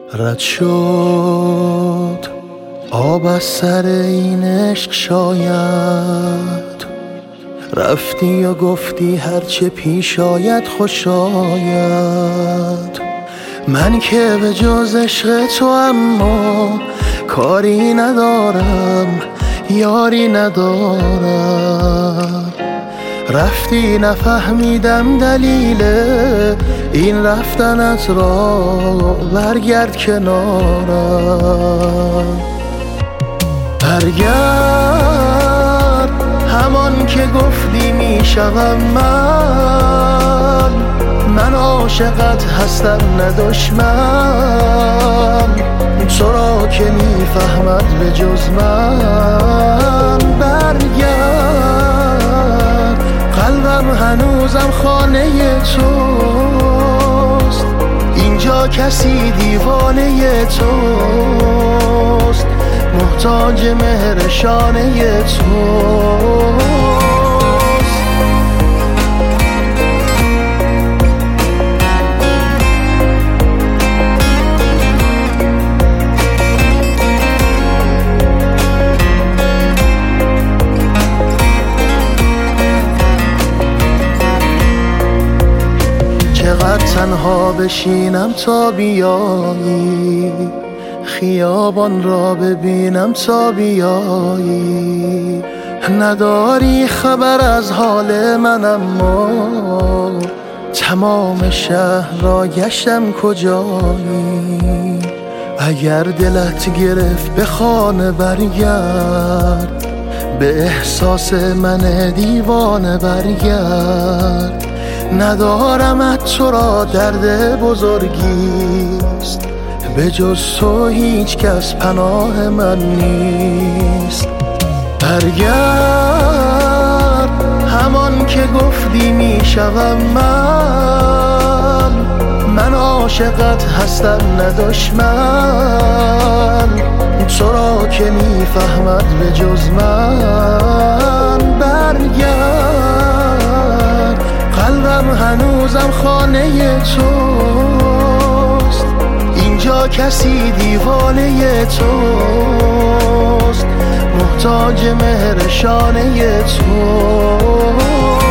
رد شد آب از سر این عشق شاید، رفتی و گفتی هرچه پیش آید خوش آید. من که به جز عشق تو اما کاری ندارم، یاری ندارم. رفتی نفهمیدم دلیل این رفتنت را، برگرد کنارم. برگرد همان که گفتی میشوم من عاشقت هستم نه دشمن، تو را که میفهمد به جز من. برگرد قلبم هنوزم خانه توست، اینجا کسی دیوانه توست، محتاج مهر شانه توست. چقدر تنها بشینم تا بیایی، خیابان را ببینم تا بیایی. نداری خبر از حال من اما تمام شهر را گشتم کجایی. اگر دلت گرفت به خانه برگرد، به احساس من دیوانه برگرد. ندارمت تو را درد بزرگیست، به جز تو هیچ کس پناه من نیست. برگرد همان که گفتی میشوم من عاشقت هستم نه دشمن، تو را که میفهمد به جز من. برگرد قلبم هنوزم خانه توست، اینجا کسی دیوانه توست، محتاج مهر شانه توست.